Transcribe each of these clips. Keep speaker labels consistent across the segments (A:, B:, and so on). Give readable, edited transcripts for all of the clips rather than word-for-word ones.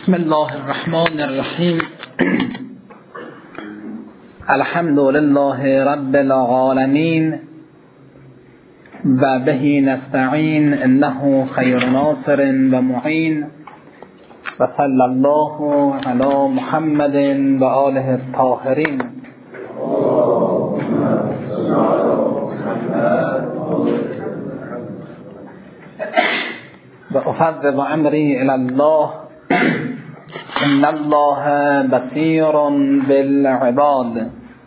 A: بسم الله الرحمن الرحیم. الحمد لله رب العالمین و به نستعین انه خیر ناصر و معین و صلی الله علی محمد و آله الطاهرین. و افوض امری الی الله ان الله بصیر بالعباد.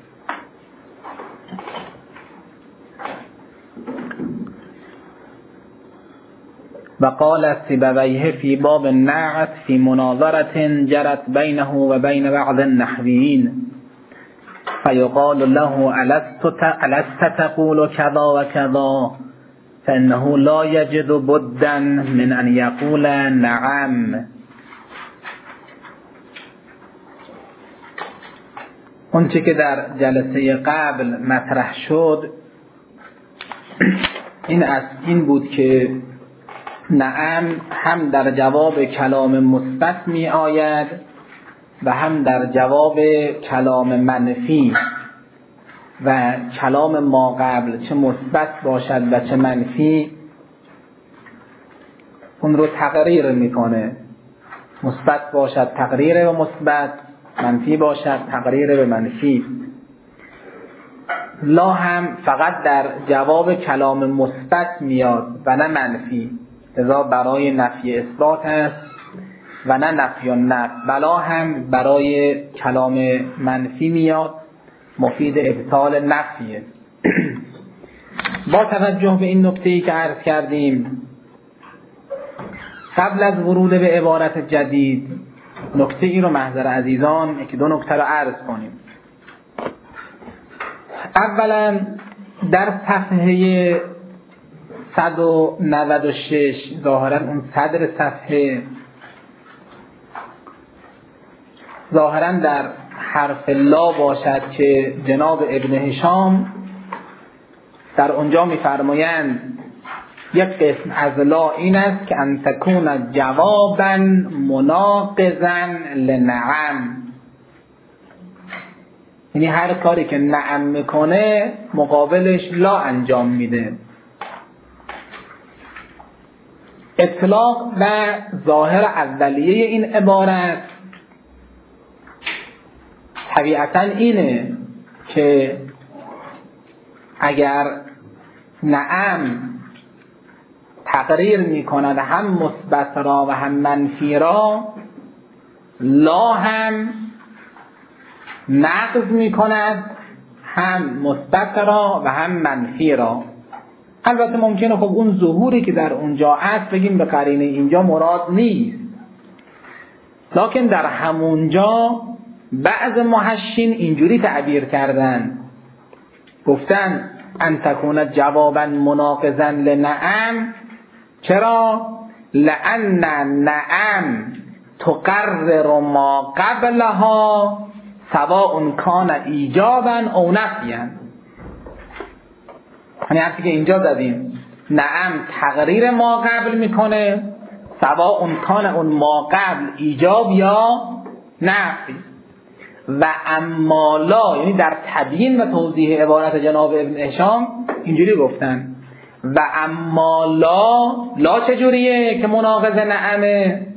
A: و قال سیبویه فی باب النعت فی مناظرة جرت بینه و بین بعض النحویین فیقال له الست تقول کذا و کذا فانه لا یجد بدا من ان یقول نعم. اون چه که در جلسه قبل مطرح شد این بود که نعم هم در جواب کلام مثبت می آید و هم در جواب کلام منفی، و کلام ما قبل چه مثبت باشد و چه منفی اون رو تقریر میکنه. مثبت باشد تقریر به مثبت، منفی باشد تقریر به منفی. لا هم فقط در جواب کلام مثبت میاد و نه منفی، لذا برای نفی اثبات است و نه نفی و نفی. بلا هم برای کلام منفی میاد، مفید ابطال نفیه. با توجه به این نکته‌ای که عرض کردیم، قبل از ورود به عبارت جدید نکته ای رو محضر عزیزان یکی دو نکته رو عرض کنیم. اولا در صفحه 196 ظاهرا اون صدر صفحه، ظاهرا در حرف لا باشد که جناب ابن هشام در اونجا می‌فرمایند یک قسم از لا این است که ان تکون جوابا مناقضا لنعم، یعنی هر کاری که نعم میکنه مقابلش لا انجام میده. اطلاق و ظاهر اولیه این عبارت طبیعتاً اینه که اگر نعم تقریر میکند هم مثبت را و هم منفی را، لا هم نقض میکند هم مثبت را و هم منفی را. البته ممکنه خب اون ظهوری که در اونجا هست بگیم به قرینه اینجا مراد نیست، لکن در همونجا بعض محشین اینجوری تعبیر کردن، گفتن ان تکون جوابا مناقضا لنعم. چرا؟ لأن نعم تقرر ما قبلها سواء کان ایجابا او نفیا. یعنی حرفی که اینجا زدیم، نعم تقریر ما قبل میکنه سواء کان اون ما قبل ایجاب یا نفی. و اما لا، یعنی در تبیین و توضیح عبارت جناب ابن هشام اینجوری گفتن و اما لا چجوریه که مناقض نعمه؟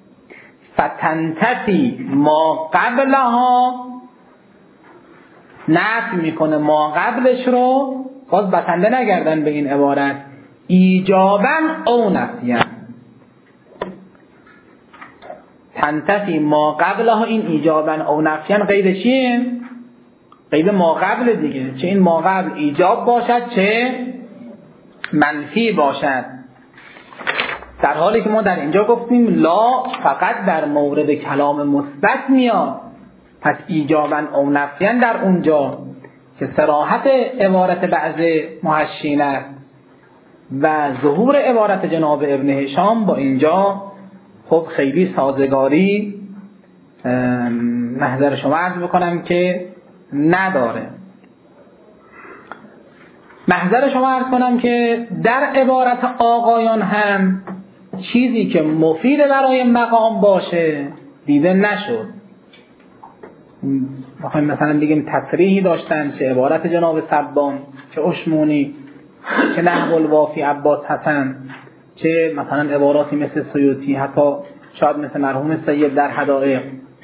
A: فتنتفی ما قبلها، نفی میکنه ما قبلش رو، باز بسنده نگردن به این عبارت، ایجابا او نفیا. تنتفی ما قبلها، این ایجابا او نفیا قید چیه؟ قید ما قبل دیگه، چه این ما قبل ایجاب باشد چه منفی باشد. در حالی که ما در اینجا گفتیم لا فقط در مورد کلام مثبت میاد، پس ایجابا او نفیا در اونجا که صراحت عبارت بعض محشین است و ظهور عبارت جناب ابن هشام با اینجا خب خیلی سازگاری محضر شما عرض بکنم که نداره. محضر شما عرض کنم که در عبارت آقایان هم چیزی که مفید برای مقام باشه دیده نشد. بخوایم مثلا بگیم تصریحی داشتن، چه عبارت جناب سبان، چه اشمونی، چه نحو الوافی عباس حسن، چه مثلا عباراتی مثل سیوطی، حتی شاید مثل مرحوم سید در حدائق.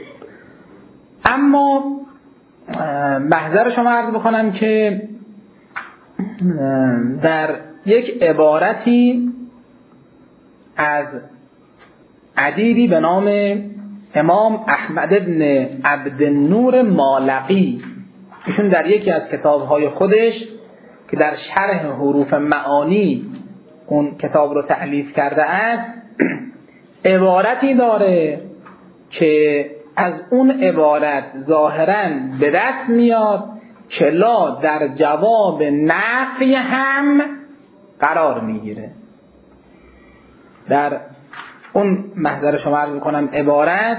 A: اما محضر شما عرض بکنم که در یک عبارتی از ادیبی به نام امام احمد بن عبدالنور مالقی، ایشون در یکی از کتاب‌های خودش که در شرح حروف معانی اون کتاب رو تألیف کرده است، عبارتی داره که از اون عبارت ظاهراً به دست میاد که لا در جواب نفی هم قرار میگیره. در اون محضر شما عرض میکنم عبارت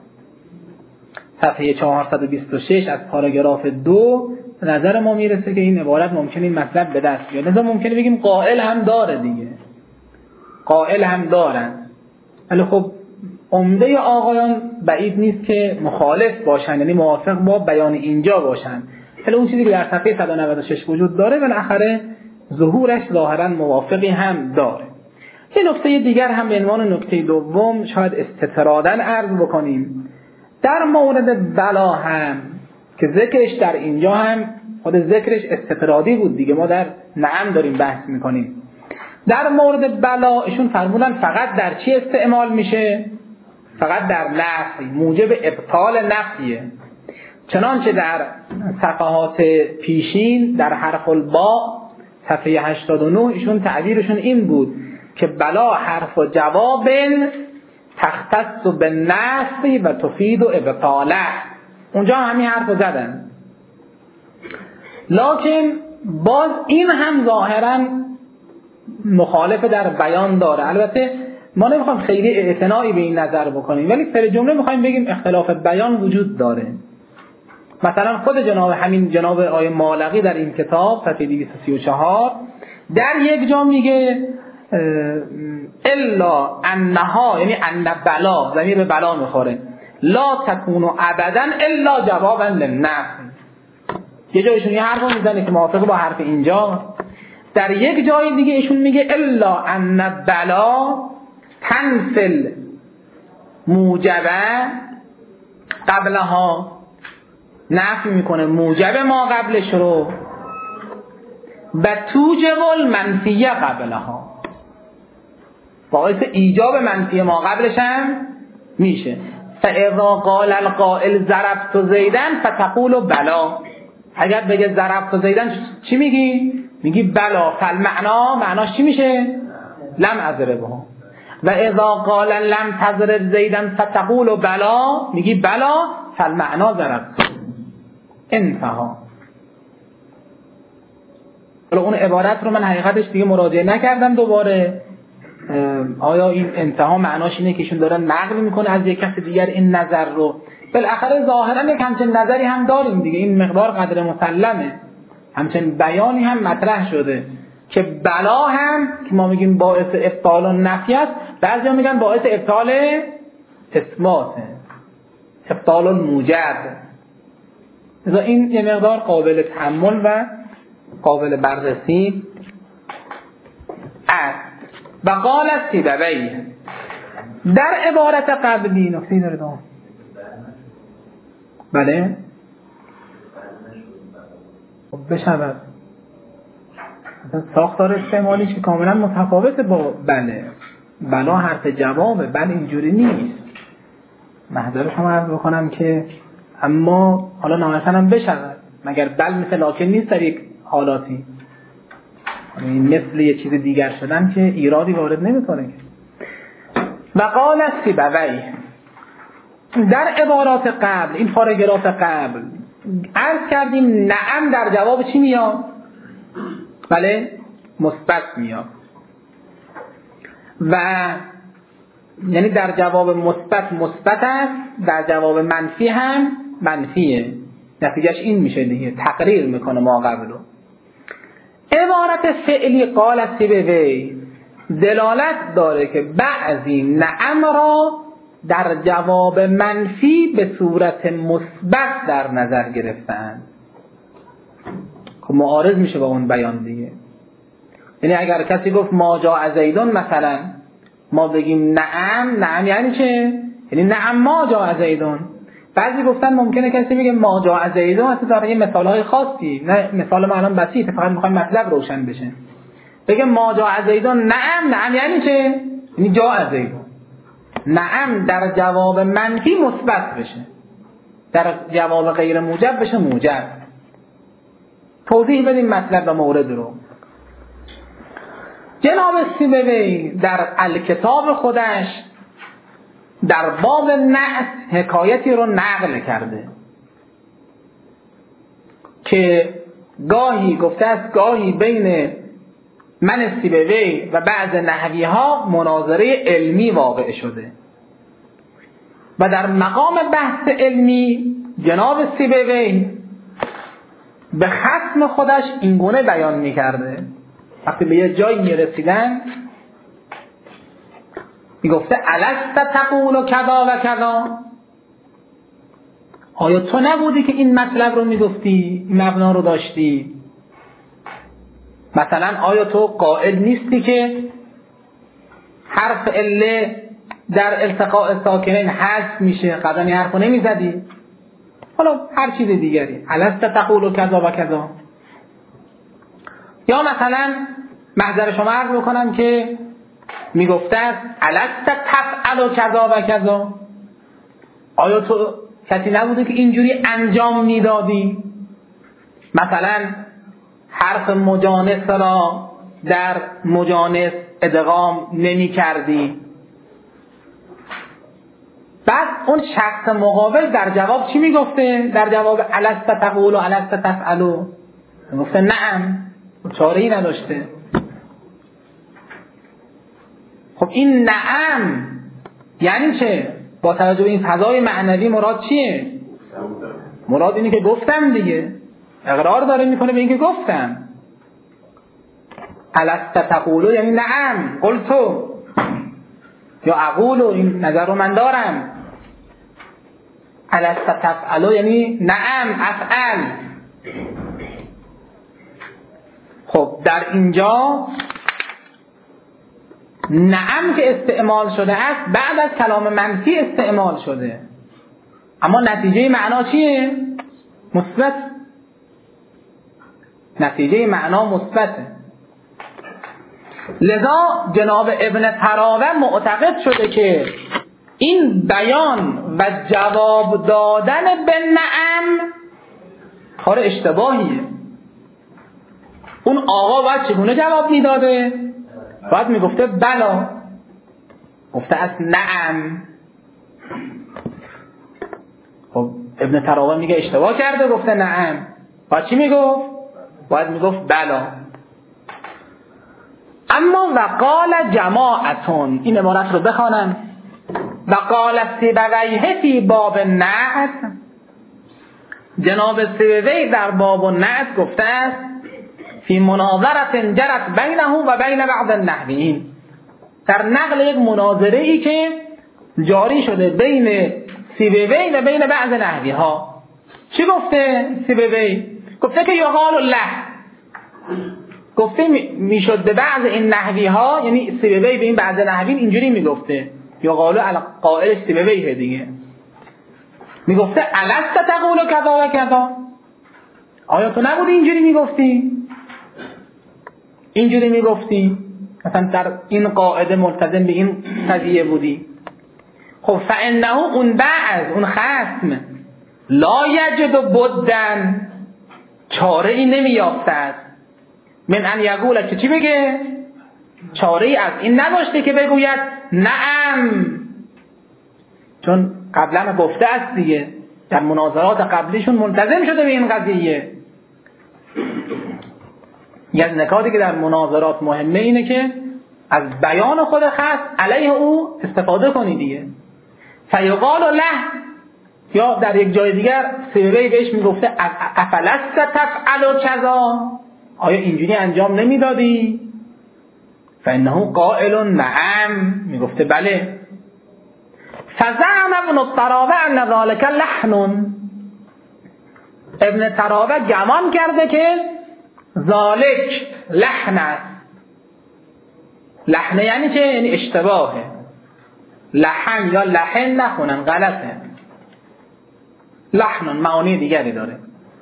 A: صفحه 426 از پاراگراف 2 به نظر ما میرسه که این عبارت ممکنه این مطلب به دست بیاد. لذا ممکنه بگیم قائل هم داره دیگه، قائل هم دارن، ولی خب عمده آقایان بعید نیست که مخالف باشن، یعنی موافق با بیان اینجا باشن. ولی اون چیزی که در صفحه 196 وجود داره بالاخره ظهورش ظاهرا موافقی هم داره. یه نکته دیگر هم به عنوان نکته دوم شاید استطرادا عرض بکنیم. در مورد بلا هم که ذکرش در اینجا هم خود ذکرش استطرادی بود دیگه، ما در نعم داریم بحث میکنیم. در مورد بلا ایشون فرمودن فقط در چی استعمال میشه؟ فقط در نفی، موجب ابطال نفیه. چنانچه در صفحات پیشین در حرف الباء صفحه 89 ایشون تعبیرشون این بود که بلا حرف و جواب تختص بالنفی و تفید ابطاله. اونجا همین حرف رو زدن، لکن باز این هم ظاهرا مخالف در بیان داره. البته ما نمیخوایم خیلی اعتنایی به این نظر بکنیم، ولی سر جمله میخوایم بگیم اختلاف بیان وجود داره. مثلا خود جناب آیه مالقی در این کتاب صفحه 234 در یک جا میگه الا انها، یعنی ان بلا، ضمیر به بلا میخوره، لا تکون ابدا الا جوابا للنفی. یه جایشون یه حرف میزنه که موافق با حرف اینجا. در یک جای دیگه ایشون میگه الا ان بلا تنفل موجبه قبلها، نفی میکنه موجب ما قبلش رو، و توجب المنفیه قبلها، باعث ایجاب منفی ما قبلش هم میشه. فاذا قال القائل ضربت زیدن فتقول بلا، اگر بگه ضربت زیدن چی میگی؟ میگی بلا. فالمعنا، معناش چی میشه؟ لم اضربه. و اذا قال لم تضرب زیدن فتقول بلا، میگی بلا فالمعنا ضربت. انتها. اون عبارت رو من حقیقتش دیگه مراجعه نکردم دوباره. آیا این انتها معناش اینه که ایشون داره نقل میکنه از یک کس دیگر این نظر رو؟ بالاخره ظاهرا یک همچین نظری هم داریم دیگه، این مقدار قدر مسلمه، همچین بیانی هم مطرح شده که بلا هم که ما میگیم باعث ابطال و نفی است، بعضیا میگن باعث ابطال اثباته، ابطال الموجب. لذا این یه مقدار قابل تأمل و قابل بررسی است. و قال سیبوی در عبارت قبلی نکته داره دام. بله بشود ساختار استعمالیش که کاملا متفاوته با بله. بلا حرف جوابه، بله اینجوری نیست. محضر شما عرض بکنم که اما حالا نامثلا هم بشود، مگر بل مثل لاکن نیست در یک حالاتی، مثل یه چیز دیگر شدن که ایرادی وارد نمیکنه. و قال سیبوی در عبارات قبل، این پاراگراف قبل عرض کردیم نعم در جواب چی میاد؟ بله مثبت میاد، و یعنی در جواب مثبت است، در جواب منفی هم منفیه. نتیجهش این میشه دیگه، تقریر میکنه ما قبل رو. عبارت فعلی قال سیبوی دلالت داره که بعضی نعم را در جواب منفی به صورت مثبت در نظر گرفتن. خب معارض میشه با اون بیان دیگه. یعنی اگر کسی گفت ما جاء زیدون مثلا، ما بگیم نعم، نعم یعنی چه؟ یعنی نعم ما جاء زیدون. بعضی گفتن ممکنه کسی بگه ما جاء زیدون اصلا داره یه مثالهای خاصی، نه مثال ما الان بسیطه، فقط میخوایم مطلب روشن بشه. بگه ما جاء زیدون نعم، نعم یعنی چه؟ یعنی جاء زیدون. نعم در جواب منفی مثبت بشه، در جواب غیر موجب بشه موجب. توضیح بدیم مطلب و مورد رو. جناب سیبوی در الکتاب خودش در باب نعت حکایتی رو نقل کرده که گاهی گفته است گاهی بین من سیبوی و بعض نحوی ها مناظره علمی واقع شده و در مقام بحث علمی جناب سیبوی به خصم خودش اینگونه بیان میکرده. وقتی به یه جایی میرسیدن میگفته الست تقول کذا و کذا، آیا تو نبودی که این مطلب رو میگفتی، این مبنا رو داشتی؟ مثلا آیا تو قائل نیستی که حرف عله در التقاء ساکنین حذف میشه؟ قبلا این حرف رو نمیزدی؟ حالا هر چیز دیگری، الست تقول کذا و کذا. یا مثلا محضر شما عرض بکنم که میگفته است الست تفعل کذا و کذا، آیا تو کسی نبوده که اینجوری انجام میدادی؟ مثلا حرف مجانس را در مجانس ادغام نمی کردی. بعد اون شخص مقابل در جواب چی میگفته؟ در جواب الست تقول و الست تفعل میگفته نعم، چاره‌ای نداشته. خب این نعم یعنی چه؟ با توجه به این فضای معنوی مراد چیه؟ مراد اینه که گفتم دیگه، اقرار داره میکنه به اینکه گفتم. الست تقولو یعنی نعم قلتو، یا اقولو این نظر رو من دارم. الست تفعلو یعنی نعم افعل. خب در اینجا نعم که استعمال شده است بعد از کلام منفی استعمال شده، اما نتیجه معنا چیه؟ مثبت. نتیجه معنا مثبته. لذا جناب ابن تراوه معتقد شده که این بیان و جواب دادن به نعم کار اشتباهیه. اون آقا باید چگونه جواب میداده؟ باید میگفته بلا، گفته است نعم. خب ابن تراوه میگه اشتباه کرده، گفته نعم. باید چی میگفت؟ باید میگفت بلا. اما وقال جماعتون، این عبارت رو بخوانم، وقال سیبویه فی باب نعت، جناب سیبوی در باب نعت گفته است فی مناظرت جرت بینه و بین بعض النحویین، در نقل یک مناظره ای که جاری شده بین سیبوی و بین بعض نحوی ها. چی گفته سیبوی؟ گفته که یقال الله، گفته میشد به بعض این نحوی ها، یعنی سیبوی به این بعض نحویین اینجوری میگفته، یقالو قائل سیبویه دیگه، میگفته الست تقول کذا و کذا، آیا تو نبودی اینجوری میگفتی؟ اینجوری میگفتی؟ مثلا در این قاعده ملتزم به این قضیه بودی. خب فانه اون بعض، اون خصم لا یجد بدن، چاره ای نمیافته است من ان یقول، که چی بگه؟ چاره ای از این نداشته که بگوید نعم، چون قبلا گفته است دیگه، در مناظرات قبلیشون ملتزم شده به این قضیه. یه از نکاتی که در مناظرات مهمه اینه که از بیان خود خاص علیه او استفاده کنی دیگه. فیقال له، یا در یک جای دیگر سیبوی بهش میگفته افلست تفعل کذا، آیا اینجوری انجام نمیدادی؟ فانه قائل نعم، میگفته بله. فزعم ابن الطراوه ان ذلك لحن. ابن طراوه گمان کرده که ذالک لحن است. لحن یعنی چه؟ یعنی اشتباهه. لحن یا لحن نخونن، غلطه. لحن معانی دیگری داره.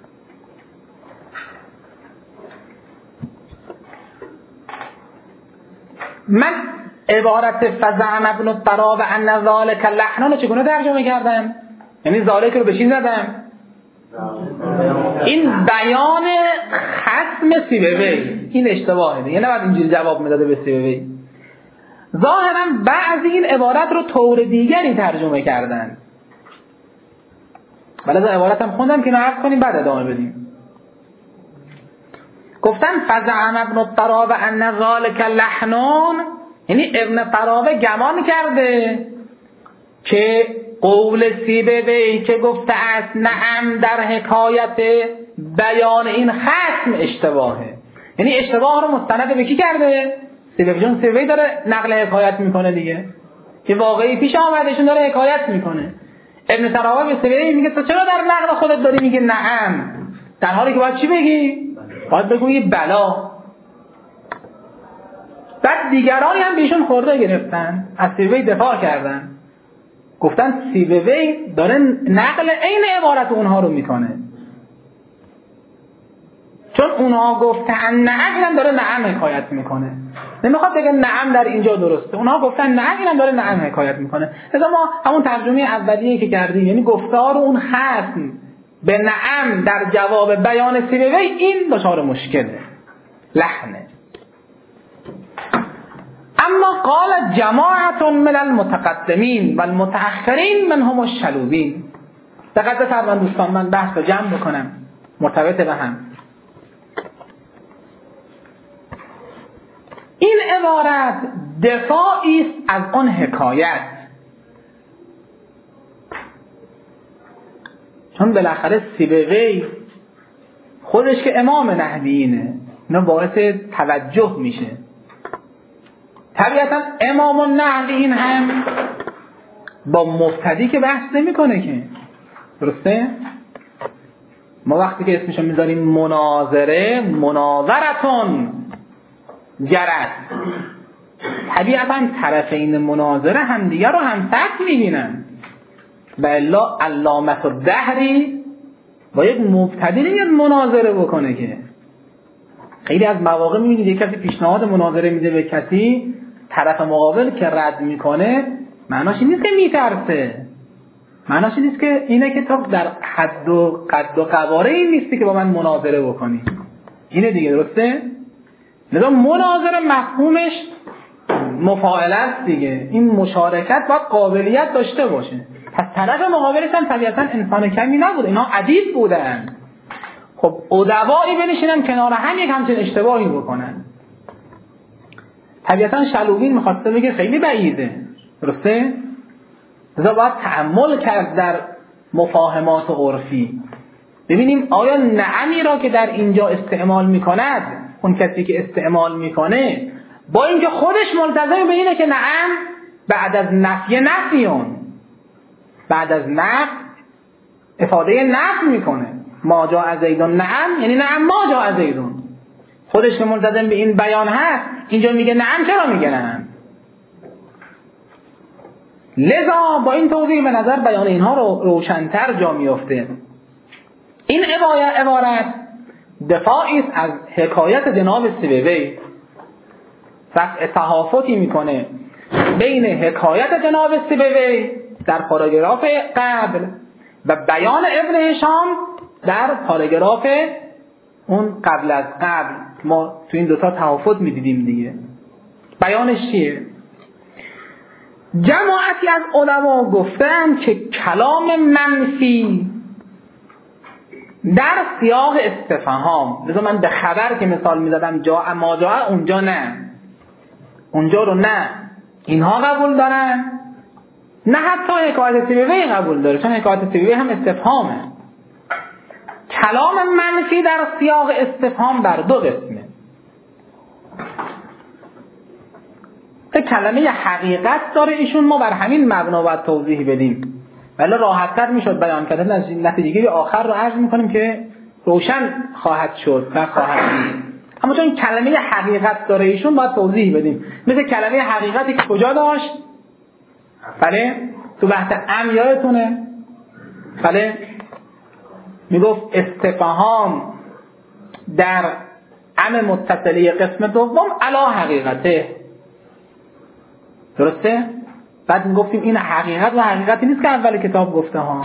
A: من عبارت فزعم ابن الطراوه ان ذلک لحن رو چگونه ترجمه کردم؟ یعنی ذالک رو به چی زدم؟ این بیان خصم سیبوی. این اشتباهه دیگه، نباید اینجوری جواب میداده به سیبوی. ظاهرا بعضی این عبارت رو طور دیگری ترجمه کردن. ولی از عبارت هم خوندم که نعرض کنیم بعد ادامه بدیم. گفتن فزعم ابن الطراوه ان ذلک لحنون، یعنی ابن طراوه گمان کرده که قول سیبوی که گفته است نعم در حکایت بیان این ختم اشتباهه. یعنی اشتباه رو مستند به کی کرده؟ سیبوی. جون سیبوی داره نقل حکایت میکنه دیگه، که واقعی پیش آمدهشون داره حکایت میکنه. ابن طراوه به سیبوی میگه تو چرا در نقل خودت داری میگه نعم، در حالی که باید چی بگی؟ باید بگویی بلا. بعد دیگرانی هم بهشون خورده گرفتن، از سیبوی دفاع کردن، گفتن سیبوی داره نقل عین عبارت اونها رو میکنه، چون اونها گفتن نعم اینم داره نعم حکایت میکنه. نمیخواد بگه نعم در اینجا درسته، اونها گفتن نعم اینم داره نعم حکایت میکنه. لذا ما همون ترجمه اولیه که کردیم، یعنی گفتار اون خصم به نعم در جواب بیان سیبوی، این دچار مشکله، لحنه. اما قال جماعت من المتقدمین و المتأخرین منهم الشلوبین. دقت بفرمایید دوستان، من بحث رو جمع بکنم مرتبط به هم. این عبارت دفاعی است از آن حکایت، چون بالاخره سیبوی خودش که امام نحویینه، اینا باعث توجه میشه. طبیعتا امام النحویین هم با مبتدی که بحث نمیکنه که، درسته؟ ما وقتی که اسمشو میذاریم مناظره، مناظرتون جرت، طبیعتا طرفین مناظره هم دیگر رو هم سطح میبینن. و الا علامت الدهری با یک مبتدی نمیاد مناظره بکنه که. خیلی از مواقع میبینید یک کسی پیشنهاد مناظره میده به کسی، طرف مقابل که رد میکنه، معناش این نیست که میترسه، معناش این نیست که اینه که تو در حد و قد و قواره این نیستی که با من مناظره بکنی. اینه دیگه، درسته؟ لذا مناظره مفهومش مفاعله است دیگه. این مشارکت باید قابلیت داشته باشه. پس طرف مقابلش هم طبیعتا انسان کمی نبود، اینا ادیب بودن. خب ادبایی بنشینن کنار هم یک همچین اشتباهی بکنن. طبیعتا شلوبین میخواسته بگه خیلی بعیده، درسته؟ لذا باید تأمل کرد در مفاهمات عرفی، ببینیم آیا نعمی را که در اینجا استعمال میکند اون کسی که استعمال میکنه با اینکه خودش ملتزم به اینه که نعم بعد از نفی نفیون، بعد از نفی افاده نفی میکنه، ما جاء زیدون نعم یعنی نعم ما جاء زیدون، خودش که ملتزم به این بیان هست اینجا میگه نعم، چرا میگه نعم؟ لذا با این توضیح به نظر بیان اینها رو روشن‌تر جا میفته. این عبارت دفاعی است از حکایت جناب سیبوی، رفع تهافتی میکنه بین حکایت جناب سیبوی در پاراگراف قبل و بیان ابن هشام در پاراگراف اون قبل از قبل. ما تو این دوتا تهافت میدیدیم دیگه. بیانش چیه؟ جماعتی از علما گفتن که کلام منفی در سیاق استفهام، لذا من به خبر که مثال میزدم جا ما جا، اونجا نه، اونجا رو نه، اینها قبول دارن، نه حتی حکایت سیبوی قبول داره، چون حکایت سیبوی هم استفهامه. کلام منفی در سیاق استفهام بر دو قسمه. کلمه حقیقت داره ایشون، ما بر همین مبنا باید توضیح بدیم، ولی راحت‌تر میشد بیان کردن. نتیجه آخر رو عرض میکنیم که روشن خواهد شد و خواهد بود. اما چون کلمه حقیقت داره ایشون باید توضیح بدیم. مثل کلمه حقیقتی که کجا داشت؟ بله تو بحث یادتونه؟ بله میگفت استفهام در متصله قسم دوم علا حقیقته، درسته؟ بعد میگفتیم این حقیقت و حقیقتی نیست که اول کتاب گفته ها.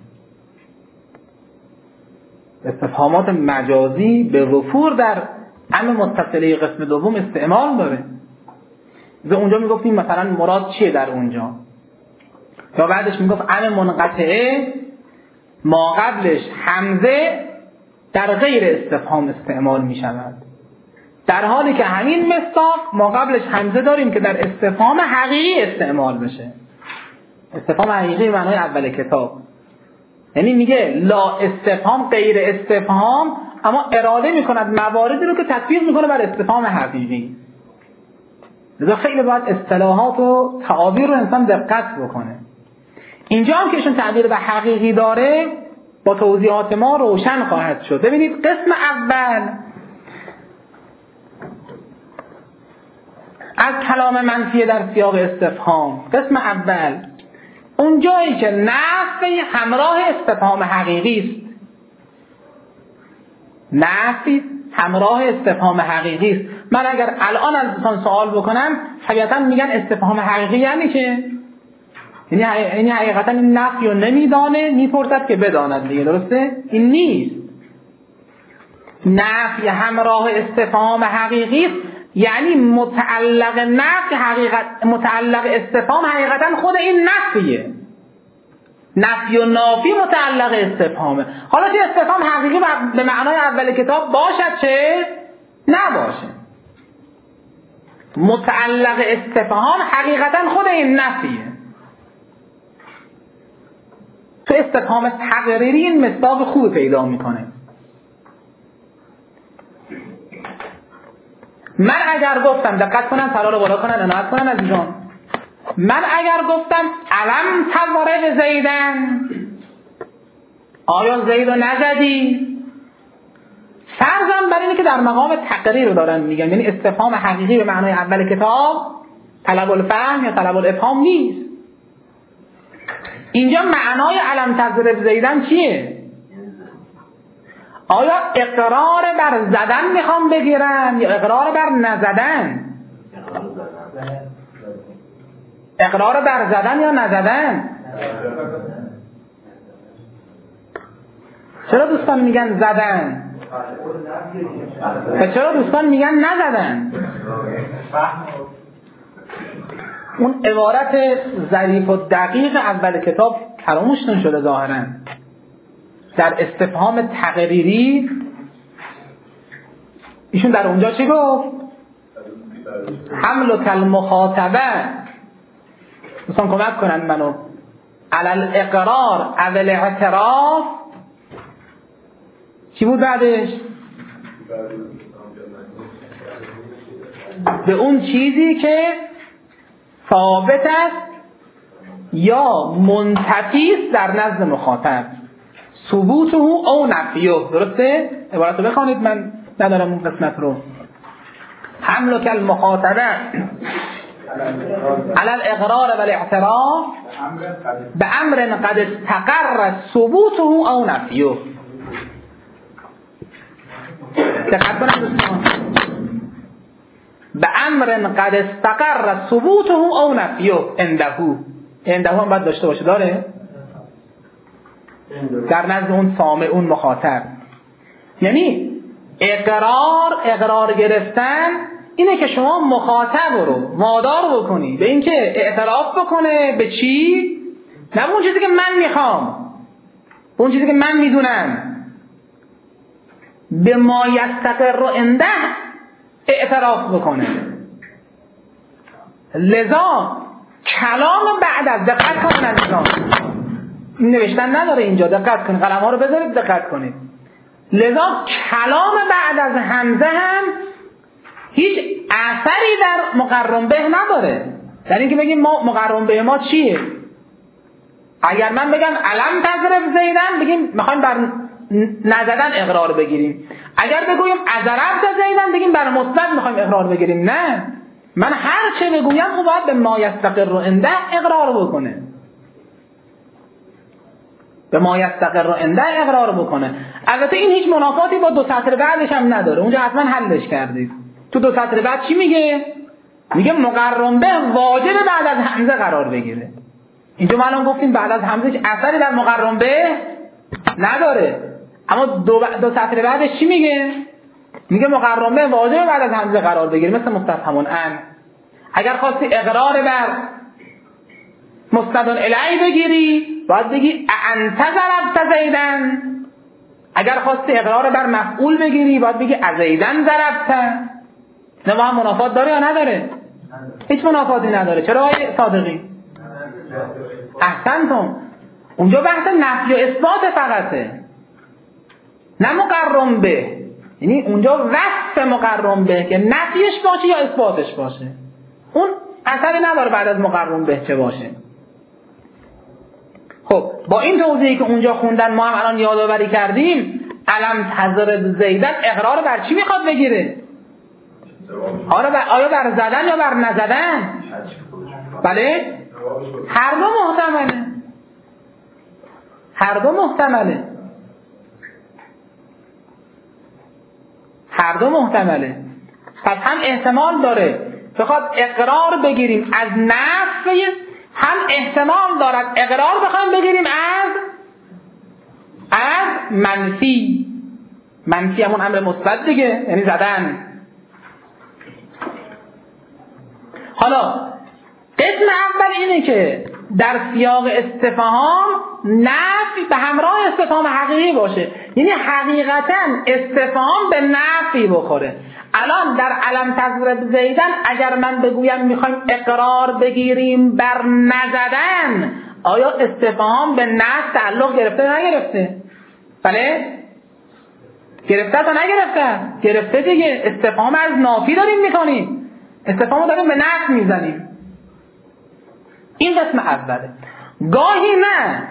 A: استفهامات مجازی به وفور در متصله قسم دوم استعمال داره. اونجا میگفتیم مثلا مراد چیه در اونجا، یا بعدش میگفت منقطعه ما قبلش همزه در غیر استفهام استعمال میشود، در حالی که همین مصداق ما قبلش همزه داریم که در استفهام حقیقی استعمال بشه. استفهام حقیقی معنای اول کتاب، یعنی میگه لا استفهام غیر استفهام، اما اراده میکند مواردی رو که تطبیق میکنه بر استفهام حقیقی. لذا خیلی باید اصطلاحات و تعابیر رو انسان دقت بکنه. اینجا هم که ایشون تعبیر به حقیقی داره با توضیحات ما روشن خواهد شد. ببینید قسم اول از کلام منفی در سیاق استفهام، قسم اول اون جایی که نفی همراه استفهام حقیقی است، نفی همراه استفهام حقیقی است. من اگر الان از دوستان سوال بکنم طبیعتا میگن استفهام حقیقی یعنی چه؟ یعنی حقیقتا این نفی رو نمیدانه، میپرسد که بداند دیگه، درسته؟ این نیست. نفی همراه استفهام حقیقی است، یعنی متعلق نفی حقیقت، متعلق استفهام حقیقتا خود این نفیه. نفی و نافی متعلق استفهامه. حالا چه استفهام حقیقی به معنای اول کتاب باشد چه نباشه، متعلق استفهام حقیقتا خود این نفیه. تو استفهام تقریری این مصداق خوب پیدا میکنه. من اگر گفتم، دقت کنن سلا رو بالا کنن عنایت کنن عزیزان، من اگر گفتم علم تضرب زیدن، آیا زید رو نزدی؟ فرضاً بر اینه که در مقام تقریر رو دارن میگن، یعنی استفهام حقیقی به معنای اول کتاب طلب الفهم یا طلب الافهام نیست. اینجا معنای علم تضرب زیدن چیه؟ آیا اقرار بر زدن میخوام بگیرم یا اقرار بر نزدن؟ اقرار بر زدن یا نزدن؟ چرا دوستان میگن زدن؟ و چرا دوستان میگن نزدن؟ اون عبارت ظریف و دقیق اول کتاب فراموش نشده ظاهراً. در استفهام تقریری ایشون در اونجا چی گفت؟ حمل کل مخاطبه، دوستان کمک کنن منو، علل اقرار اول اعتراف چی بود بعدش؟ به اون چیزی که ثابت است یا منتفی است در نزد مخاطب، ثبوته او نفیه. درسته؟ عبارت رو بخوانید، من ندارم اون قسمت رو. حمل کل مخاطبه على الاقرار والاعتراف بامر قد استقر ثبوته او نفیه. دقت کنید دوستان، بامر قد استقر ثبوته او نفیه. عنده هم باید داشته باشه، داره در نزد اون سامع، اون مخاطب. یعنی اقرار گرفتن اینه که شما مخاطب رو وادار بکنی به اینکه اعتراف بکنه به چی؟ نه اون چیزی که من میخوام، اون چیزی که من میدونم، به ما یستقر عنده اعتراف بکنه. لذا کلام بعد از، دقت کنید عزیزان، این نوشتن نداره اینجا، دقت کنید، قلم ها رو بذارید دقت کنید. لذا کلام بعد از همزه هم هیچ اثری در مقرن به نداره. در اینکه بگیم ما مقرن به ما چیه؟ اگر من بگم علم تضرب زیدن، بگیم میخوایم بر نزدن اقرار بگیریم. اگر بگویم ضربت زیدن، بگیم بر مثبت میخوایم اقرار بگیریم. نه، من هر چه بگویم او باید به ما یستقر عنده اقرار بکنه، به ما یستقر عنده اقرار بکنه. البته این هیچ منافاتی با دو سطر بعدش هم نداره، اونجا حتما حلش کردید. تو دو سطر بعد چی میگه؟ میگه مقرن به واجب بعد از همزه قرار بگیره. اینجا ما الان گفتیم بعد از همزه هیچ اثری در مقرن به نداره، اما دو سطر بعدش چی میگه؟ میگه مقرن به واجب بعد از همزه قرار بگیره، مثل مستفهم ان. اگر خواستی اقرار بر مستند الیه بگیری باید بگی انت ضربت زیدن. اگر خواستی اقرار بر مفعول بگیری باید بگی ازیدن ضربت. نه با هم منافات داره یا نداره؟ هیچ منافاتی نداره. چرا آقای صادقی؟ احسنتم. اونجا بحث نفی و اثبات فقطه، نه مقرن به. یعنی اونجا وصف مقرن به که نفیش باشه یا اثباتش باشه، اون اثری نداره بعد از مقرن به چه باشه. خب با این توضیحی که اونجا خوندن ما هم الان یادآوری کردیم، علم تضرب زیدن اقرار بر چی میخواد بگیره؟ آیا بر زدن یا بر نزدن؟ بله؟ هر دو محتمله، هر دو محتمله، هر دو محتمله. پس هم احتمال داره بخواد اقرار بگیریم از نفی، هم احتمال دارد اقرار بخوایم بگیریم از منفی. منفی همون امر مثبت دیگه، یعنی زدن. حالا قسم اول اینه که در سیاق استفهام نفی به همراه استفهام حقیقی باشه، یعنی حقیقتا استفهام به نفی بخوره. الان در علم تضرب زیدن اگر من بگویم میخوایم اقرار بگیریم بر نزدن، آیا استفهام به نفی تعلق گرفته یا نگرفته؟ بله؟ گرفته تا نگرفته؟ گرفته دیگه. استفهام از نافی داریم میکنیم، استفهام داریم به نفی میزنیم. این قسم اوله. گاهی نه،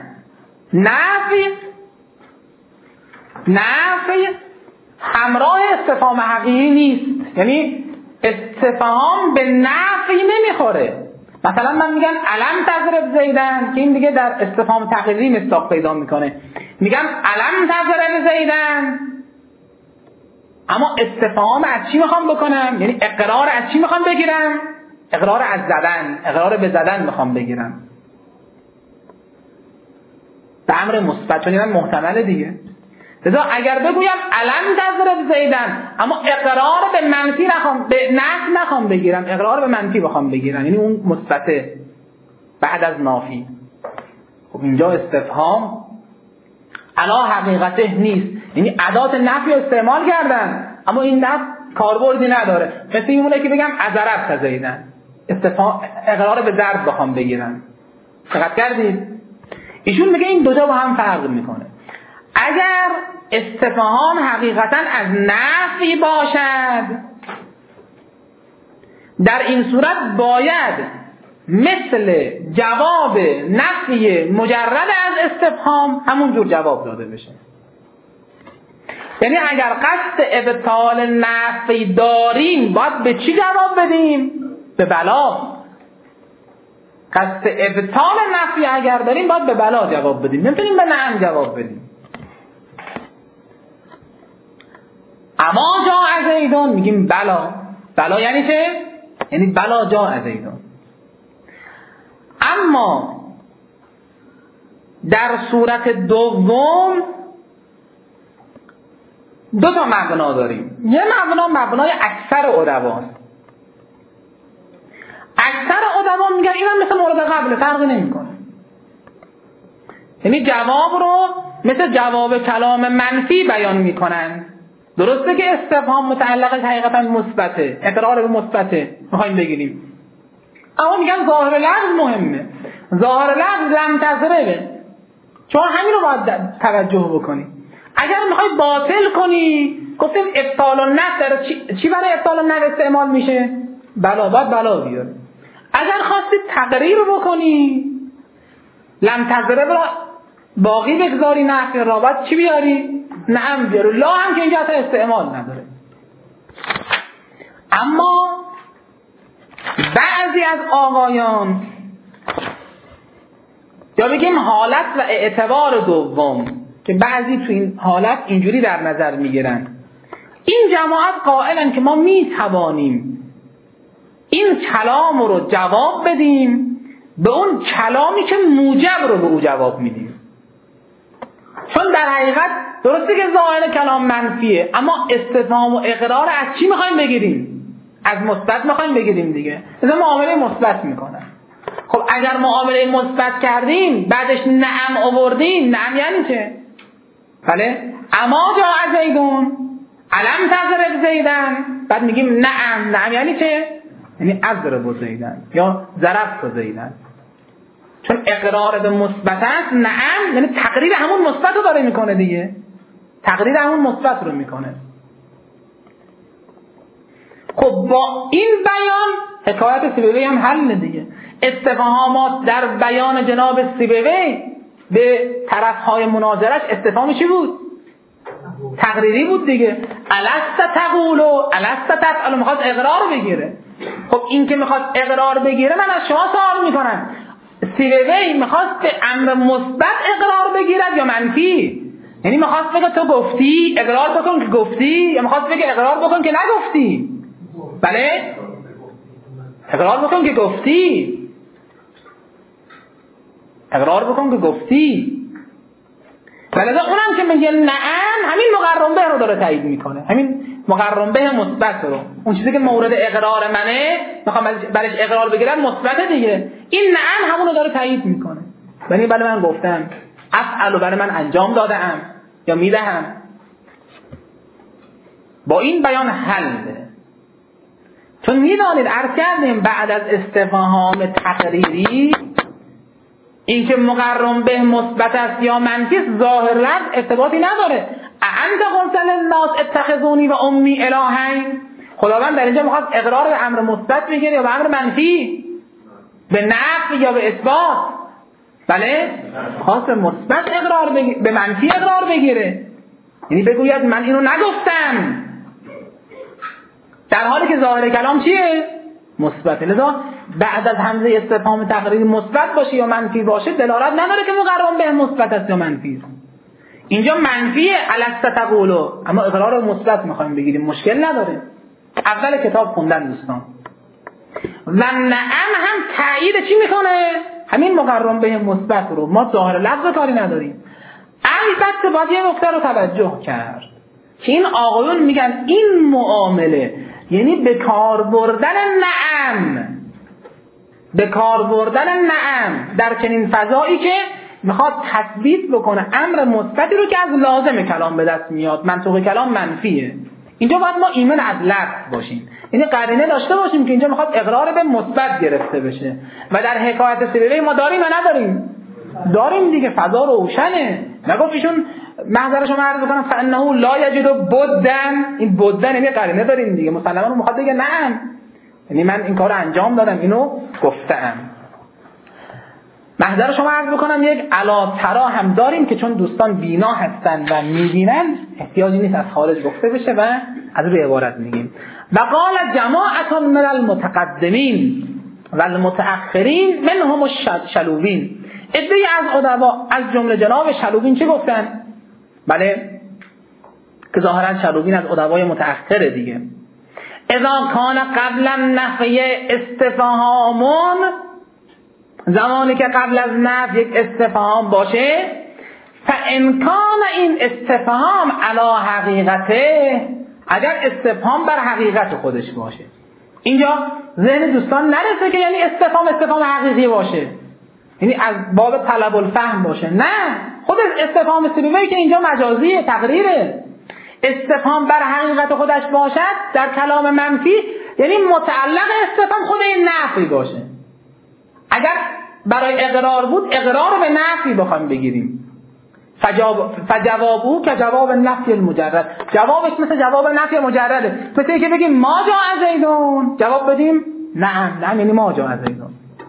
A: نفی همراه استفهام حقیقی نیست، یعنی استفهام به نفی نمیخوره. مثلا من میگم علم تضرب زیدن که این دیگه در استفهام تقریری مصداق پیدا میکنه. میگم علم تضرب زیدن، اما استفهام از چی میخوام بکنم؟ یعنی اقرار از چی میخوام بگیرم؟ اقرار از زدن، اقرار به زدن میخوام بگیرم به امر مثبت، چون اینم محتمل دیگه. لذا اگر بگویم علم تضرب زیدن اما اقرار به منفی نخوام، به نفی نخوام بگیرم، اقرار به منفی بخوام بگیرم، یعنی اون مثبته بعد از نافی، خب اینجا استفهام علا حقیقته نیست، یعنی ادات نفی رو استعمال کردن اما این نفی کاربردی نداره. مثل اینونه که بگم ضربت زیدن، استفهام اقرار به ضرب بخوام بگیرم. دقت کردید؟ ایشون میگه این دو جا با هم فرق میکنه. اگر استفهام حقیقتا از نفی باشد، در این صورت باید مثل جواب نفی مجرد از استفهام همونجور جواب داده بشه. یعنی اگر قصد ابطال نفی داریم باید به چی جواب بدیم؟ به بلا. قصد ابطال نفی اگر داریم باید به بلا جواب بدیم، نمیتونیم به نعم جواب بدیم. اما جا زیدون میگیم بلا. بلا یعنی چه؟ یعنی بلا جا زیدون. اما در صورت دوم دو تا مبنا داریم. یه مبنای اکثر ادباست. اکثر ادبا میگن اینم مثل مورد قبل فرقی نمیکنه، یعنی جواب رو مثل جواب کلام منفی بیان میکنن. درسته که استفهام متعلقش حقیقتا مثبته، اقرار به مثبته میخوایم بگیریم، اما میگن ظاهر لفظ مهمه. ظاهر لفظ لم تضربه، چون همین رو باید توجه بکنیم. اگر میخوای باطل کنی، گفتیم ابطال النفی در چی برای ابطال النفی استعمال میشه؟ بلا بیاره. اگر خواستی تقریر بکنی، لم تضرب را باقی بگذاری نفی را، باید چی بیاری؟ نعم بیاری. لا هم که اینجا اصلا استعمال نداره. اما بعضی از آقایان یا بگیم حالت و اعتبار دوم که بعضی تو این حالت اینجوری در نظر میگیرن، این جماعت قائلن که ما میتوانیم این کلام رو جواب بدیم به اون کلامی که موجب رو به او جواب میدیم. چون در حقیقت درسته که ظاهر کلام منفیه، اما استفهام و اقرار از چی میخوایم بگیریم؟ از مثبت میخوایم بگیریم دیگه. مثلا معامله مثبت میکنن. خب اگر معامله مثبت کردیم بعدش نعم آوردیم، نعم یعنی چه؟ بله، اما جاء زیدون، علم تضرب زیدن، بعد میگیم نعم یعنی چه؟ یعنی اضرب زیدن یا ضربت زیدن. چون اقرار به مثبت است، نعم یعنی تقریر همون مثبت رو داره میکنه دیگه، تقریر همون مثبت رو میکنه. خب با این بیان حکایت سیبوی هم حل دیگه. استفهامات در بیان جناب سیبوی به طرفهای مناظرش استفهام چی بود؟ تقریری بود دیگه. الست تقولو الست تفعلو، میخواست اقرار بگیره. خب این که میخواست اقرار بگیره، من از شما سوال میکنم، سیبوی میخواست به امر مثبت اقرار بگیرد یا منفی؟ یعنی میخواست بگه تو گفتی اقرار بکن که گفتی، یا میخواست بگه اقرار بکن که نگفتی؟ بله، اقرار بکن که گفتی، اقرار بکن که گفتی. ولذا اونم که میگه نعم، همین مقرن به رو داره تایید میکنه، همین مقرن به مثبت رو، اون چیزی که مورد اقرار منه میخوام برش اقرار بگیرم مثبت دیگه، این نعم همون رو داره تایید میکنه. یعنی بله من گفتم، افعل بله من انجام دادم یا میدهم. با این بیان حله. چون میدانید عرض کردیم بعد از استفهام تقریری این که مقرن به مثبت است یا منفی ظاهر لفظ ارتباطی نداره. انت قلت للناس اتخذونی و امی الهین، خداوند در اینجا میخواد اقرار به امر مثبت بگیره یا به امر منفی؟ به نفی یا به اثبات؟ بله، خواست به مثبت اقرار بگیره، به منفی اقرار بگیره، یعنی بگوید من اینو نگفتم، در حالی که ظاهر کلام چیه؟ مثبت. لذا بعد از همزه استفهام تقریری مثبت باشه یا منفی باشه دلالت نداره که مقرن به مثبت است یا منفی است. اینجا منفیه الست تقولو، اما اقرار مثبت میخوایم بگیریم، مشکل نداره. اول کتاب خوندن دوستان. و نعم هم تایید چی میکنه؟ همین مقرن به مثبت رو. ما ظاهر لفظ کاری نداریم. البته باید یه نکته رو توجه کرد که این آقایون میگن این معامله، یعنی به کار بردن نعم، به کار بردن نعم در چنین فضایی که میخواد تثبیت بکنه امر مثبتی رو که از لازم کلام به دست میاد، منطوق کلام منفیه. اینجا باید ما ایمن از لفظ باشیم، یعنی قرینه داشته باشیم که اینجا میخواد اقرار به مثبت گرفته بشه. و در حکایت سیبوی ما داریم و نداریم؟ داریم دیگه، فضا روشنه. نگفت ایشون محضرش رو عرض بکنم فانه لا یجد بدن، این بدن یعنی قرینه داریم دیگه، مسلماً رو میخواد بگه نعم، یعنی من این کار انجام دادم، اینو گفتم. محضر شما عرض بکنم یک علا ترا هم داریم که چون دوستان بینا هستن و میبینن احتیاجی نیست از خارج گفته بشه و از روی عبارت میگیم. و قال جماعت من المتقدمین و المتأخرین منهم الشلوبین، عده‌ای از ادبا از جمله جناب شلوبین چه گفتن؟ بله، که ظاهرا شلوبین از ادبای متأخره دیگه. اذا کان قبل النفی استفهامون، زمانی که قبل از نفی یک استفهام باشه، فانکان این استفهام علی حقیقته، اگر استفهام بر حقیقت خودش باشه. اینجا ذهن دوستان نرسه که یعنی استفهام حقیقی باشه، یعنی از باب طلب الفهم باشه. نه، خود استفهام سیبوی که اینجا مجازیه، تقریره. استفهام بر حقیقت خودش باشد در کلام منفی یعنی متعلق استفهام خود این نفی باشه. اگر برای اقرار بود، اقرار به نفی بخوایم بگیریم. فجوابه که جواب نفی المجرد، جوابش مثل جواب نفی مجرده، مثل اینکه بگیم ما جاء زیدون، جواب بدیم نعم یعنی ما جاء زیدون.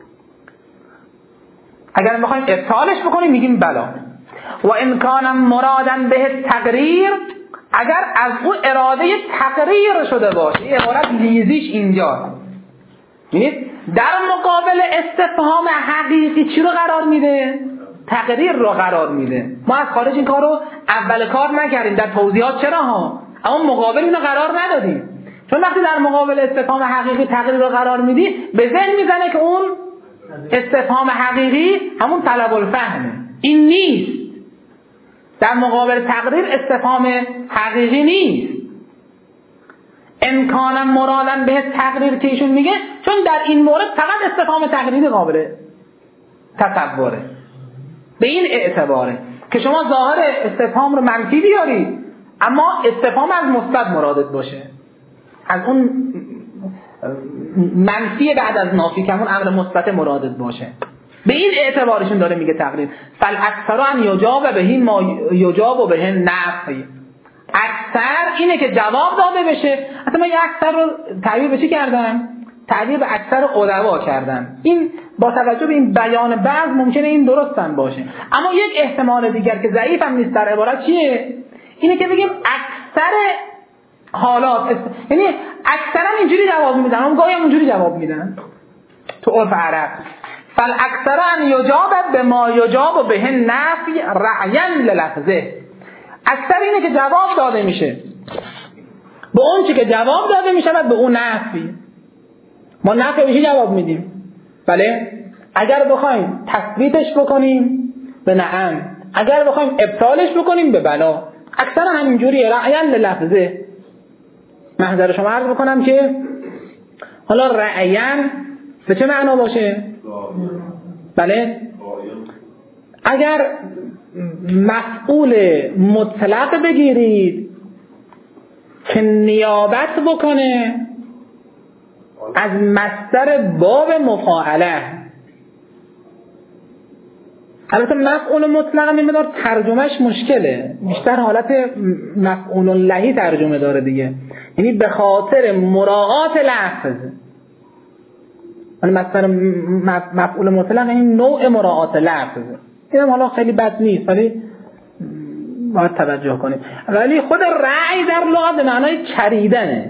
A: اگر بخوایم ابطالش بکنیم میگیم بلا. و ان کان مرادا به تقریر، اگر از او اراده تقریر شده باشه، این عبارت لیزیش اینجا، ببینید در مقابل استفهام حقیقی چی رو قرار میده؟ تقریر رو قرار میده. ما از خارج این کار رو اول کار نکردیم در توضیحات، چرا ها؟ اما مقابل اینو قرار ندادیم، چون وقتی در مقابل استفهام حقیقی تقریر رو قرار میدی به ذهن میزنه که اون استفهام حقیقی همون طلب الفهمه. این نیست، در مقابل تقریر استفهام حقیقی نیست. امکانا مرادا به تقریر که ایشون میگه، چون در این مورد فقط استفهام تقریری قابل تصوره. به این اعتباره که شما ظاهر استفهام رو منفی بیارید اما استفهام از مثبت مرادت باشه، از اون منفی بعد از نافی که همون امر مثبت مرادت باشه. به این اعتبارشون داره میگه تقریر. فالاکثر ان یجاب به ما یجاب به نفی، اکثر اینه که جواب داده بشه. اصلا من اکثر رو تعبیر به چی کردم؟ تعبیر به اکثر ادبا کردم. این با توجه به این بیان بعض ممکنه این درست هم باشه، اما یک احتمال دیگر که ضعیف هم نیست در عبارت چیه؟ اینه که بگیم اکثر حالات، یعنی اکثرا اینجوری جواب میدن، اما گاهی هم اونجوری جواب میدن تو عرف عرب. فالاکثر ان یجاب بما یجاب به نفی رعیا للفظه، اکثر اینه که جواب داده میشه به اون چی که جواب داده میشه به اون نفی. ما نفی بهش جواب میدیم، بله، اگر بخوایم تثبیتش بکنیم به نعم، اگر بخوایم ابطالش بکنیم به بلا. اکثر همینجوریه، رعیا للفظه. محضر شما عرض بکنم که حالا رعیا به چه معنا باشه؟ بله، اگر مفعول مطلق بگیرید که نیابت بکنه از مصدر باب مفاعله. البته مفعول مطلق میمدار ترجمهش مشکله، بیشتر حالت مفعول لهی ترجمه داره دیگه، یعنی به خاطر مراعات لفظ. مصدر مفعول مطلق این نوع مراعات لفظ، اینم حالا خیلی بد نیست ولی باید توجه کنیم. ولی خود رعی در لغت به معنای چریدنه،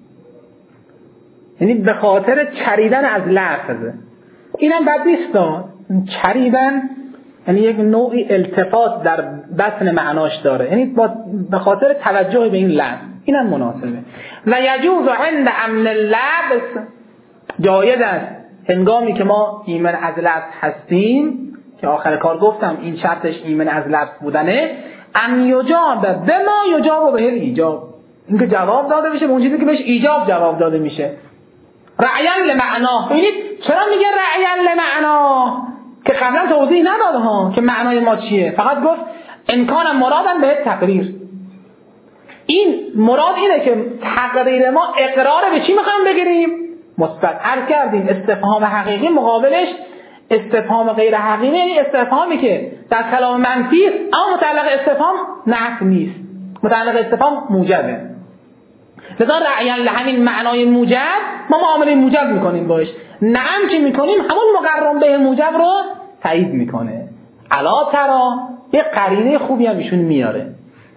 A: یعنی به خاطر چریدن از لفظ. اینم بد نیست، چریدن یعنی یک نوعی التفات در بطن معناش داره، یعنی به خاطر توجه به این لفظ، اینم مناسبه. و یجوز عند امن اللبس، جایز است هنگامی که ما ایمن از لبس هستیم، که آخر کار گفتم این شرطش ایمن از لبس بودنه، ان یجاب به ما یجاب به ایجاب، اینکه جواب داده بشه به اون چیزی که بهش ایجاب جواب داده میشه. رعیا لمعنا، ببینید چرا میگه رعیا لمعنا که قبلا توضیح نداده ها که معنای ما چیه، فقط گفت امکان مرادن به تقریر. این مراد اینه که تقریر ما اقرار به چی میخوایم بگیریم؟ مثبت. عرض کردیم استفهام حقیقی مقابلش استفهام غیر حقیقی، یعنی استفهامی که در کلام منفی اما متعلق استفهام نفی نیست، متعلق استفهام موجبه. لذا رعیا لهمین معنای موجب ما معامله موجب میکنیم باش، نعم که میکنیم همون مقرن به موجب رو تایید میکنه. الا ترا، یه قرینه خوبی هم ایشون میاره،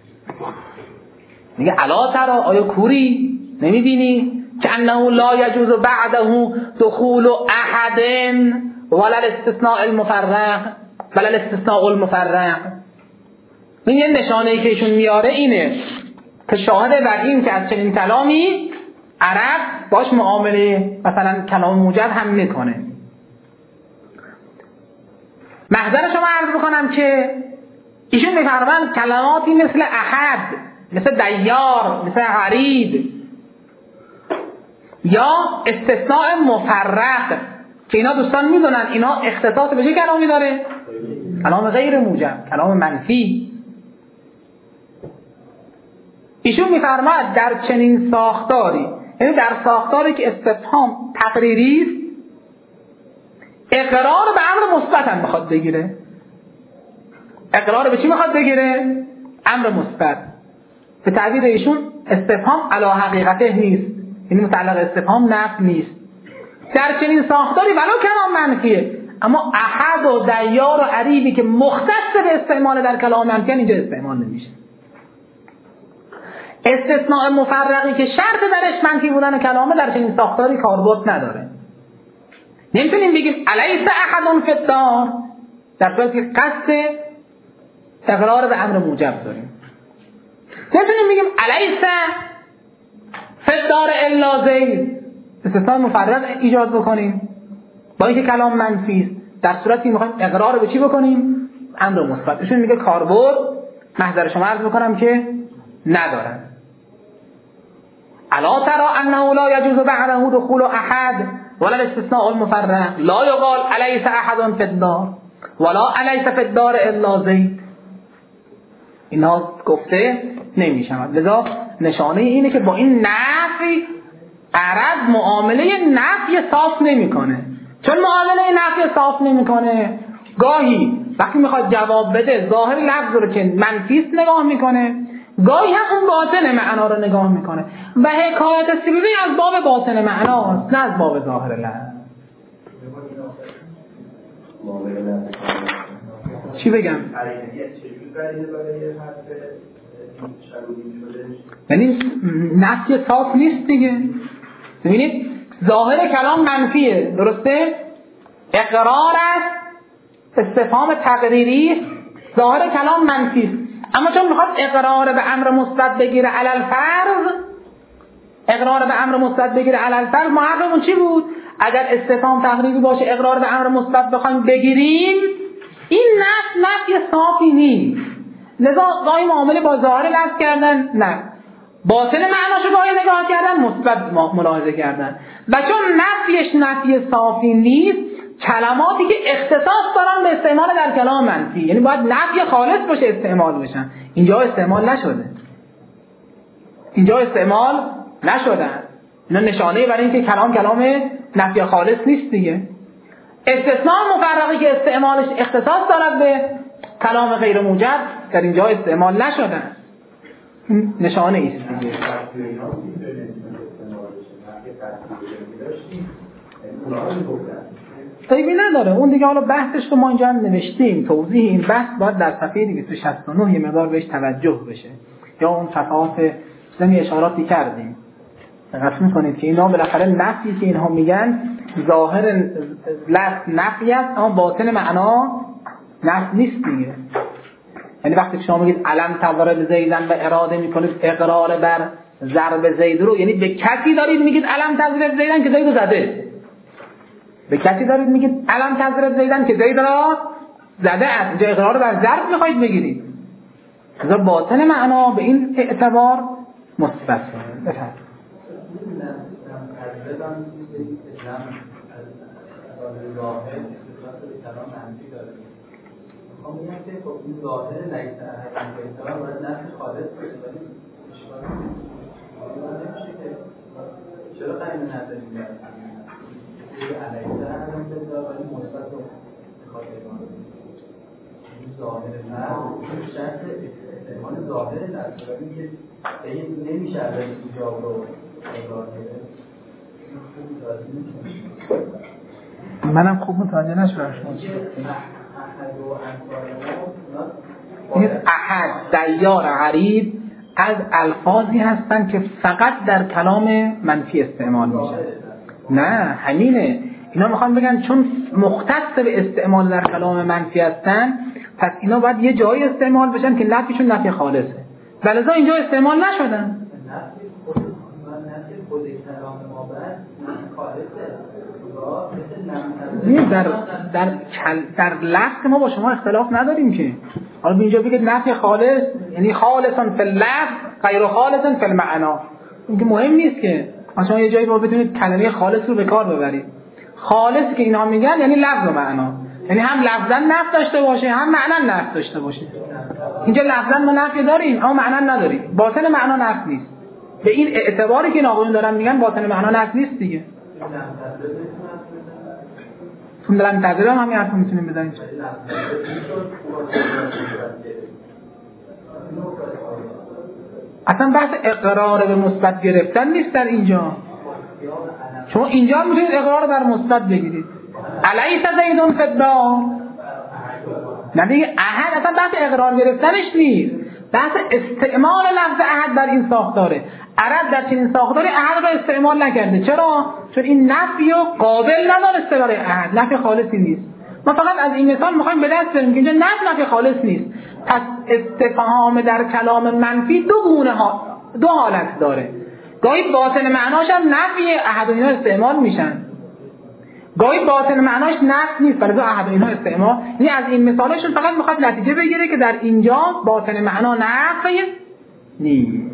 A: میگه الا ترا، آیا کوری نمیبینی که انه لا یجوز بعده دخول احد ولا الاستثناء المفرق ولا الاستثناء المفرق. این یه نشانه‌ای که ایشون میاره اینه که شاهد بر این که از چنین کلامی عرب باش معامله مثلا کلام موجب هم میکنه. محضر شما عرض بکنم که ایشون میفرمایند کلماتی مثل احد، مثل دیار، مثل غریب یا استثناء مفرق که اینا دوستان میدونن اینا اختصاص به چه کلامی داره؟ کلام غیر موجب، کلام منفی. ایشون میفرماید در چنین ساختاری، یعنی در ساختاری که استفهام تقریری است، اقرار به امر مثبت هم بخواد بگیره، اقرار به چی میخواد بگیره؟ امر مثبت. به تعبیر ایشون استفهام علی حقیقته نیست، یعنی متعلق استفهام نفی نیست. در چنین ساختاری ولو کلام منفیه، اما احد و دیار و عریبی که مختص به استعمال در کلام منفی اینجا استعمال نمیشه. استثناء مفرقی که شرط درش منفی بودن کلامه در چنین ساختاری کاربرد نداره. نمیتونیم بگیم الیس احد فی الدار در صورتی که قصد اقرار به امر موجب داریم. نمیتونیم بگیم الیس فی الدار الا زید، استثناء مفرق ایجاد بکنیم با اینکه کلام منفی است، در صورتی میخوایم اقرار به چی بکنیم؟ امر مثبت. ایشون میگه کاربرد محضر شما عرض بکنم که ندارن. الا ترى انه لا يجوز بعده دخول احد ولا الاستثناء المفرق لا يقال الیس احد فی الدار ولا الیس فی الدار الا زید. اینا گفته نمیشود. لذا نشانه اینه که با این نفی عرب معامله نفی صاف نمیکنه. چون معامله نفی صاف نمیکنه، گاهی وقتی میخواد جواب بده ظاهر لفظ رو که منفی است نگاه میکنه، گاهی هم اون باطن معنا رو نگاه میکنه و حکایت سیبوی از باب باطن معناست نه از باب ظاهر لفظ. چی بگم؟ یعنی نفی صاف نیست دیگه. ببینید ظاهر کلام منفیه، درسته؟ اقرار است، استفهام تقریری است، ظاهر کلام منفی است. اما چون میخواد اقرار به امر مثبت بگیره علی الفرض، اقرار به امر مثبت بگیره علی الفرض، محرمون چی بود؟ اگر استفهام تقریری باشه اقرار به امر مثبت بخوایم بگیریم، این نفی صافی نیست. لذا گاهی معامله با ظاهر لفظ کردن نه، باطن معناشو گاهی نگاه کردن، مثبت ملاحظه کردن. و چون نفیش نفی صافی نیست، کلماتی که اختصاص دارن به استعمال در کلام منفی، یعنی باید نفی خالص باشه استعمال بشن، اینجا استعمال نشده. اینجا استعمال نشدن. اینا نشانه برای اینکه کلام نفی خالص نیست دیگه. استثناء مفرقی که استعمالش اختصاص دارد به کلام غیر موجب در اینجا استعمال نشدن. نشانه ایست دیگه. عیبی نداره، اون دیگه حالا بحثش رو ما اینجا هم نوشتیم. توضیح این بحث باید در صفحه 269 یه مقدار بهش توجه بشه، یا اون صفحات زمین اشاراتی کردیم. دقت می‌کنید که اینا بالاخره نفی که اینها میگن ظاهر لفظ نفی است اما باطن معنا نفی نیست دیگه. یعنی وقتی شما میگید علم تضرب زیدن و اراده میکنید اقرار بر ضرب زید رو، یعنی به کسی دارید میگید علم تضرب زیدن که زید رو زده، به کسی دارید میگید علم تضرب زیدن که زید را زده است. اینجا اقرار بر ضرب میخواید بگیرید، لذا باطن معنا به این اعتبار مثبت بفرمایید.
B: میگن که خب این ظاهر لیس احد فی الدار باید نفی خالص باشه، ولی اشکال نمیشه که چرا قرینه نداریم در لیس احد فی الدار ولی مثبت رو میخواد بگم این ظاهر نه شرط استعمال ظاهر در صورتی که این نمیشه از ایجاب رو اقرار کرده.
A: منم خوب متوجه نشدم. این احد، دیار، غریب از الفاظی هستن که فقط در کلام منفی استعمال میشن. نه همینه، اینا میخوان بگن چون مختص به استعمال در کلام منفی هستن پس اینا باید یه جایی استعمال بشن که نفیشون نفی خالصه، ولذا اینجا استعمال نشدن. در لفظ ما با شما اختلاف نداریم که حالا به اینجا بگید نفی خالص یعنی خالصا فی اللفظ غیر خالصا فی المعنا، این که مهم نیست که شما یه جایی با بتونید کلمه خالص رو به کار ببرید. خالص که اینا میگن یعنی لفظ و معنا، یعنی هم لفظا نفی داشته باشه هم معنا نفی داشته باشه. اینجا لفظا ما نفی داریم اما معنا نداریم، باطن معنا نفی نیست. به این اعتباری که این آقایون دارن میگن باطن معنا نفی نیست دیگه. تو لم تضرب هم همین حرف میتونیم بزنیم. اصلا بحث اقرار به مثبت گرفتن نیست در اینجا. شما اینجا میتونید اقرار بر مثبت بگیرید. الیس زیدون فی الدار. نه دیگه احد اصلا بحث اقرار گرفتنش نیست، بحث استعمال لفظ احد در این ساختاره. عرب در چنین ساختاری احد را استعمال نکرده. چرا؟ چون این نفی و قابل ندانسته برای احد، نفی خالصی نیست. ما فقط از این مثال میخوایم به دست بریم که اینجا نفی خالص نیست. پس استفهام در کلام منفی دو حالت داره. گاهی باطن معناش هم نفی احد و اینا استعمال میشن، گاهی باطن معناش نفی نیست ولی احد و اینا استعمال. یعنی از این مثالشون فقط میخواد نتیجه بگیره که در اینجا باطن معنا نفی نیست.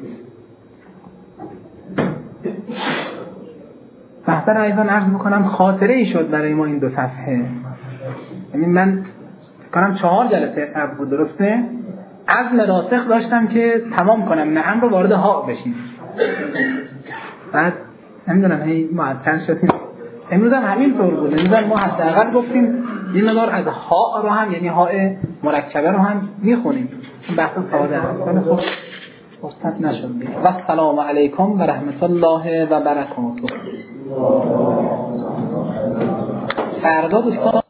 A: بحث را ایضا عرض میکنم خاطره ای شد برای ما این 2 صفحه. یعنی من کنم 4 جلسه قبل بود، درسته؟ عزم راسخ داشتم که تمام کنم نعم رو وارد ها بشیم، بعد نمیدونم هی معطل شدیم. امروز هم همین طور بود. امروز هم ما حداقل گفتیم این مقدار از ها رو هم، یعنی ها مرکبه رو هم میخونیم. بحث ساده است ولی خب فرصت نشد. و السلام علیکم و رحمت الله و برکاته. فردا دوستان